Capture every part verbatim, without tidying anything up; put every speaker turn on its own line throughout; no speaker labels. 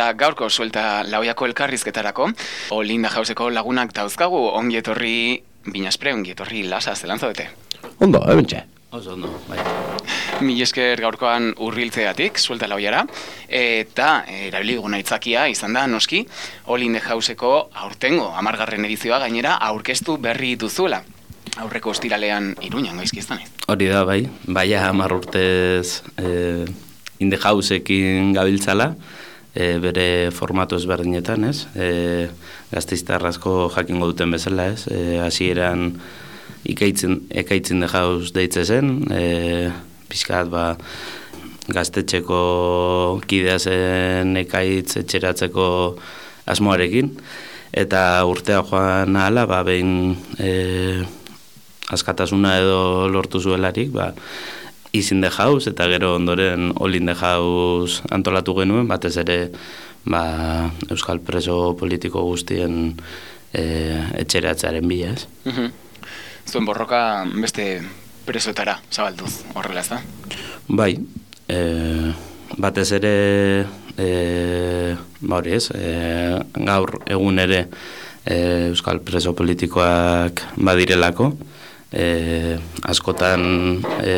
Eta gaurko suelta lauiako elkarrizketarako, Olinda Houseko lagunak dauzkagu, ongi etorri binaspre, ongi etorri lasa, zelan zaudete?
Ondo, ebentxe.
Oso ondo, bai.
Mil esker gaurkoan urriltzeatik, suelta lauiara, eta erabili guna itzakia izan da, noski, Olinda Houseko aurtengo, amargarren edizioa gainera aurkeztu berri duzuela. Aurreko ostiralean Iruñan gaizki ez da nahi.
Hori da, bai. Baia hamar urtez eh, Inde Housekin gabiltzala, e, bere formatu ezberdinetan, ez? E, Gasteiztar asko jakingo duten bezala, ez? E, hasieran ikaitzen, ekaitzen de House deitze zen, e, pixkat, ba, gaztetxeko kidea zen ekaitz etxeratzeko asmoarekin, eta urtea joan ahala, ba, behin e, askatasuna edo lortu zuelarik, ba, Is in the House, eta gero ondoren All in the House antolatu genuen, batez ere ba, euskal preso politiko guztien e, etxeratzearen bila, ez?
Uh-huh. Zuen borroka beste presoetara zabalduz, horrela ez da?
Bai, e, batez ere e, ba hori ez, e, gaur egun ere e, euskal preso politikoak badirelako, e, askotan e,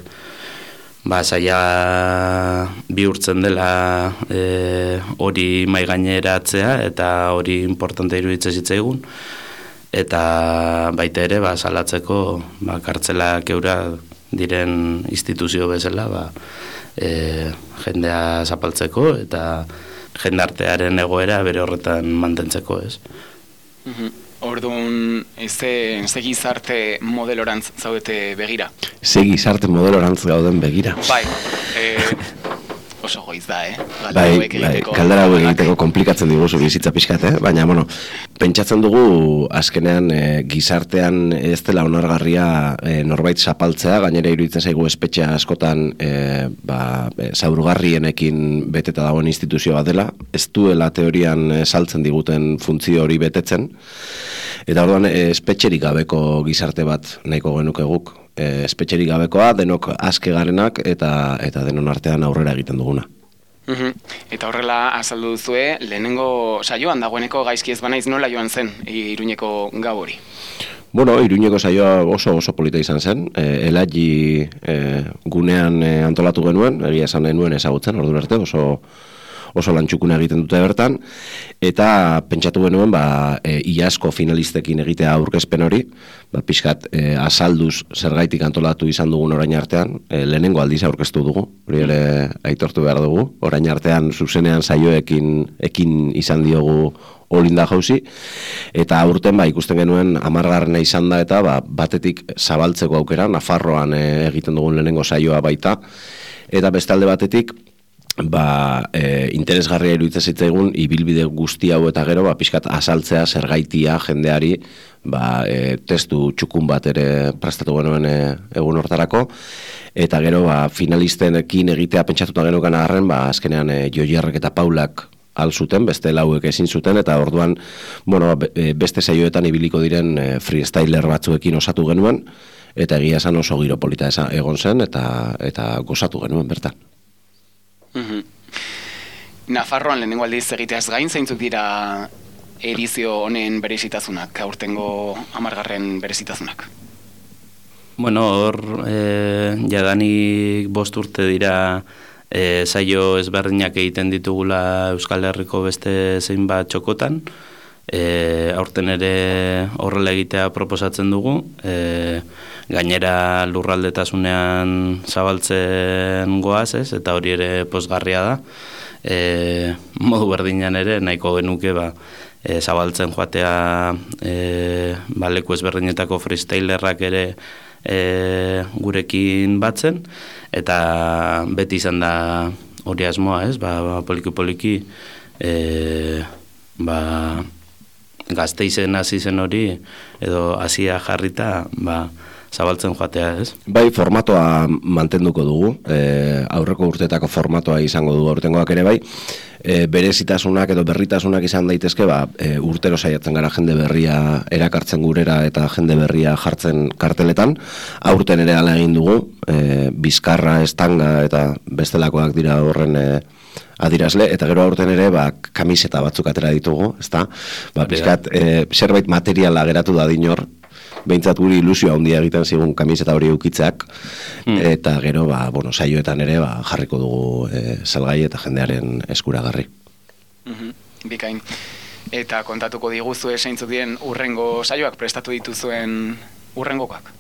ba, saia bihurtzen dela e, hori maigaineratzea eta hori importante iruditzen zitzaigun, eta baita ere ba, salatzeko ba, kartzelak eura diren instituzio bezala ba, e, jendea zapaltzeko eta jendartearen egoera bere horretan mantentzeko, ez?
Mhm. Orduan, ze, ze gizarte modelorantz zaudete begira?
Ze gizarte modelorantz gauden begira.
Bai, e, oso goiz da, eh?
Bai, bai, galdera hauek egiteko komplikatzen diguzu bizitza pixkat, eh? Baina, bueno, pentsatzen dugu azkenean e, gizartean ez dela onargarria e, norbait zapaltzea, gainera iruditzen zaigu espetxea askotan e, ba, e, zaurgarrienekin beteta dagoen instituzio bat dela, ez duela teorian e, saltzen diguten funtzio hori betetzen, eta orduan e, espetxerik gabeko gizarte bat nahiko genuke guk. E, espetxerik gabekoa, denok aske garenak eta eta denon artean aurrera egiten duguna.
Uhum. Eta horrela azaldu duzue, lehenengo saioan dagoeneko gaizki ez banaiz nola joan zen Iruñeko gau hori?
Bueno, Iruñeko saioa oso oso polita izan zen, e, Elaji e, gunean e, antolatu genuen, egia esan nuen ezagutzen, ordu arte oso oso lantxukuna egiten dute bertan, eta pentsatu genuen ba, e, iazko finalistekin egitea aurkezpen hori, ba, pixkat e, azalduz zergaitik antolatu izan dugun orain artean, e, lehenengo aldiz aurkeztu dugu, hori ere aitortu behar dugu, orain artean zuzenean saioekin ekin izan diogu Olinda Housei, eta aurten ba, ikusten genuen hamargarrena izan da, eta ba, batetik zabaltzeko aukera, Nafarroan e, egiten dugun lehenengo saioa baita, eta bestalde batetik, ba, e, interesgarria iruditzen zitzaigun ibilbide guzti hau eta gero ba, pixkat azaltzea zergaitia jendeari ba, e, testu txukun bat ere prestatu genuen e, egun hortarako, eta gero ba, finalistenekin egitea pentsatuta genukan arren, ba, azkenean e, Joierrek eta Paulak al zuten, beste lauek ezin zuten, eta orduan bueno, beste saioetan ibiliko diren e, freestyler batzuekin osatu genuen, eta egia esan oso giro polita egon zen, eta, eta gozatu genuen bertan.
Uhum. Nafarroan lehenengo aldiz egiteaz gain zeintzuk dira edizio honen berezitasunak, aurtengo hamargarren berezitasunak?
Bueno, hor e, jadanik bost urte dira e, saio ezberdinak egiten ditugula Euskal Herriko beste zeinbat txokotan, e, aurten ere horrela egitea proposatzen dugu, e, gainera lurraldetasunean zabaltzen goaz, ez, eta hori ere pozgarria da. E, modu berdinan ere nahiko genuke ba, e, zabaltzen joatea e, ba, leku ezberdinetako freestylerrak ere e, gurekin batzen, eta beti izan da hori asmoa, ez, ba, ba, poliki-poliki e, ba, Gasteizen hasi zen hori, edo hasia jarrita, ba, zabaltzen joatea, ez?
Bai, formatoa mantenduko dugu, e, aurreko urteetako formatoa izango dugu aurtengoak ere bai, e, berezitasunak edo berritasunak izan daitezke, ba, e, urtero saiatzen gara jende berria erakartzen gurera eta jende berria jartzen karteletan, aurten ere ala egin dugu, e, Bizkarra, Estanga eta bestelakoak dira horren e, adirazle, eta gero aurten ere, ba, kamiseta batzuk atera ditugu, ezta? Ba, pizkat, e, zerbait materiala geratu da dinor, behintzat guri ilusioa handia egiten zigun kamiseta hori eukitzak, mm. eta gero, ba, bueno, saioetan ere, ba, jarriko dugu e, salgai eta jendearen eskuragarri.
Mm-hmm. Bikain. Eta kontatuko diguzu esaintzu dien urrengo saioak, prestatu dituzuen urrengokoak?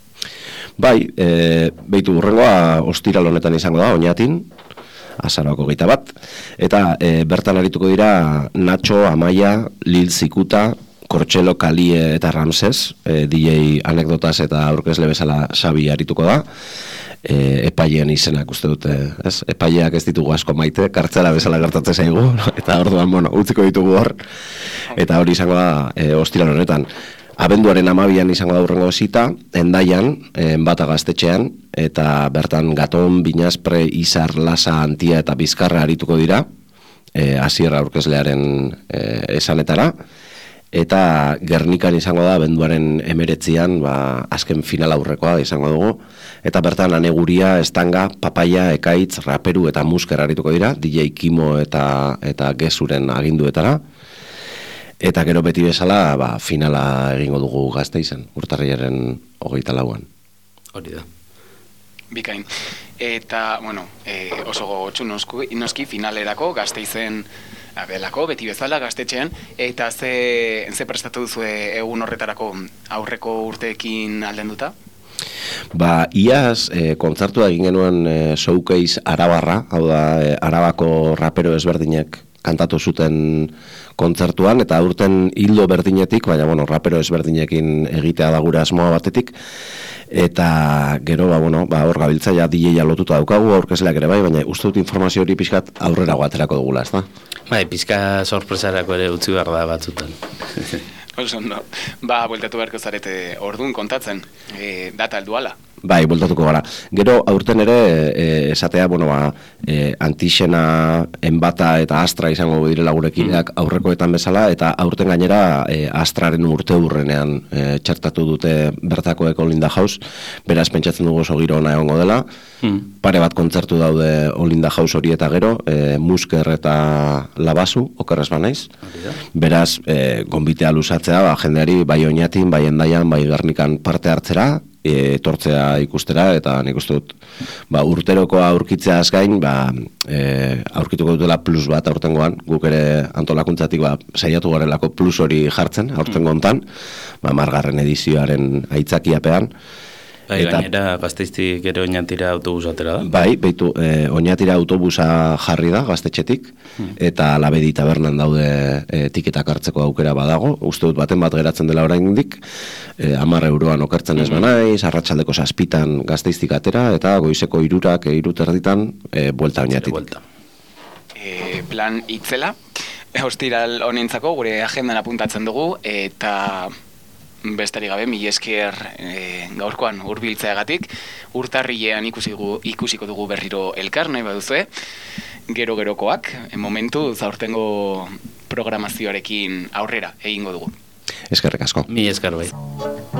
Bai, e, behitu urrengoa ostiral honetan izango da, Oñatin, azaroko geita bat, eta e, bertan arituko dira Nacho, Amaia, Lil Zikuta, Kortxelo, Kalie eta Ramses, e, D J anekdotaz eta aurkezle bezala Xabi arituko da, e, epaileen izenak uste dute, ez? Epaileak ez ditugu asko maite, kartzela bezala gertatzen zaigu, eta orduan, bueno, utziko ditugu hor, eta hori izango da e, ostiral honetan. Abenduaren amabian izango da urrengo zita, Endaian, Enbata gaztetxean, eta bertan Gaton, Binaspre, Izar, Lasa, Antia eta Bizkarra arituko dira, e, Asierra aurkezlearen e, esanetara, eta Gernikan izango da abenduaren emeretzian, ba, azken final aurrekoa izango dugu, eta bertan Aneguria, Estanga, Papaia, Ekaitz, Raperu eta Musker arituko dira, D J Kimo eta, eta Gezuren aginduetara, eta gero beti bezala, ba, finala egingo dugu Gasteizen, urtarriaren hogeita lauan.
Hori da.
Bikain. Eta, bueno, e, oso gogotsu noski, noski finalerako Gasteizen abelako, beti bezala Gaztetxean, eta ze, ze prestatu duzu egun horretarako aurreko urteekin aldenduta?
Ba, iaz e, kontzertua egin genuen e, showcase Arabarra, hau da, e, Arabako rapero ezberdinek kantatu zuten kontzertuan, eta urten hildo berdinetik, baina, bueno, rapero ezberdinekin egitea da gure asmoa batetik, eta gero, ba, bueno, ba, hor gabiltza ja D J-a lotuta daukagu, aurkezleak ere bai, baina uste dut informazio hori pixkat aurrera guaterako dugula, ez da?
Bai, pixka sorpresarako ere utzi behar da batzutan.
Oso, no. Ba, bueltatu beharko zarete orduan kontatzen, e, data helduala.
Bai, bueltatuko gara. Gero, aurten ere, e, esatea, bueno, ba, e, Antixena, Enbata eta Astra izango direla gurekideak mm. aurrekoetan bezala, eta aurten gainera e, Astraren urte hurrenean e, txertatu dute bertakoek Olinda House, beraz pentsatzen dugu oso giro ona egongo dela, mm. pare bat kontzertu daude Olinda House hori eta gero, e, Musker eta Labasu, okerrez banaiz, beraz, e, gonbitea luzatzea, ba, jendeari bai Oñatin, bai Endaian, bai Gernikan parte hartzera, etortzea ikustera, eta nik uste dut ba, urterokoa aurkitzeaz gain, ba, e, aurkituko dutela plus bat aurtengoan, guk ere antolakuntzatik ba, saiatu garelako plus hori jartzen, aurtengo hontan, ba, margarren edizioaren aitzakiapean.
Bai, eta, gainera Gasteiztik ere Oñatira autobusa atera da?
Bai, beitu, e, Oñatira autobusa jarri da Gaztetxetik, hmm. eta Labedi tabernan daude e, tiketak hartzeko aukera badago, uste dut baten bat geratzen dela oraindik, e, hamar euroan okertzen ez banaiz, arratsaldeko zazpitan Gasteiztik atera, eta goizeko irurak, e, irut erditan, e, buelta Oñatitik.
E, plan itzela, ostiral honentzako gure agendan apuntatzen dugu, eta besterik gabe, mila esker e, gaurkoan hurbiltzeagatik, urtarrilean ikusiko, ikusiko dugu berriro elkar, nahi baduzue, gero-gerokoak, momentu zaurtengo programazioarekin aurrera egingo dugu.
Eskerrik asko.
Mila esker bai.